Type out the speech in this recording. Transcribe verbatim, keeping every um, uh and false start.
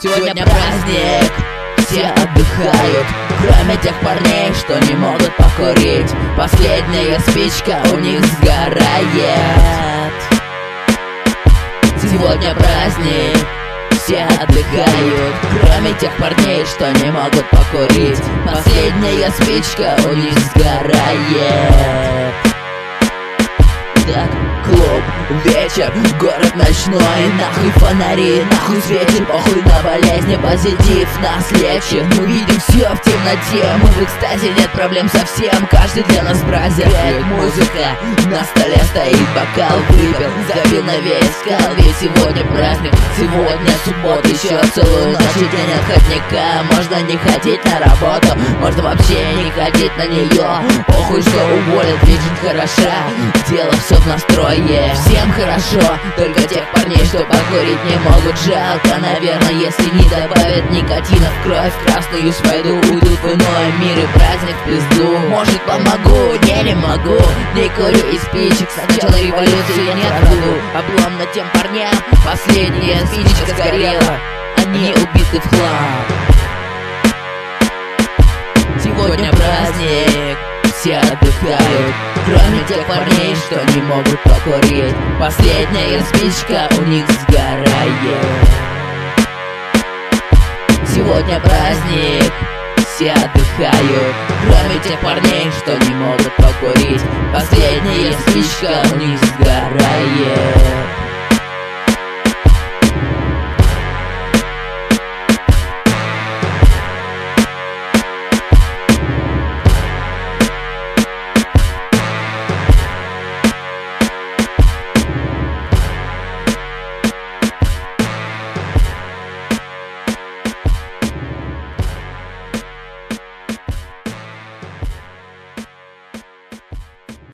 Сегодня праздник, все отдыхают, кроме тех парней, что не могут покурить. Последняя спичка у них сгорает. Сегодня праздник, все отдыхают, кроме тех парней, что не могут покурить. Последняя спичка у них сгорает. Так, клуб, вечер, город ночной, нахуй фонари, нахуй свечи, похуй на болезни, позитив нас лечит. Мы видим все в темноте, мы в экстазе, нет проблем совсем, каждый для нас бразер. Музыка, на столе стоит бокал, выпил, забил на весь скал, ведь сегодня праздник, сегодня суббота, еще целую ночь и день отходника. Можно не ходить на работу, можно вообще не ходить на нее, похуй, что уволят, ведь жизнь хороша, дело все в настрое. Всем хорошо, только тех парней, что покурить не могут. Жалко, наверное, если не добавят никотина в кровь. Красную свойду, уйдут в иной мир и праздник в пизду. Может, помогу? Не, не могу. Не курю из спичек, сначала революции нет в году. Обломно тем парням, последняя спичка сгорела, они убиты в хлам. Сегодня праздник, все отдыхают, кроме тех парней, что не могут покурить. Последняя спичка у них сгорает. Сегодня праздник, все отдыхают, кроме тех парней, что не могут покурить. Последняя спичка у них сгорает.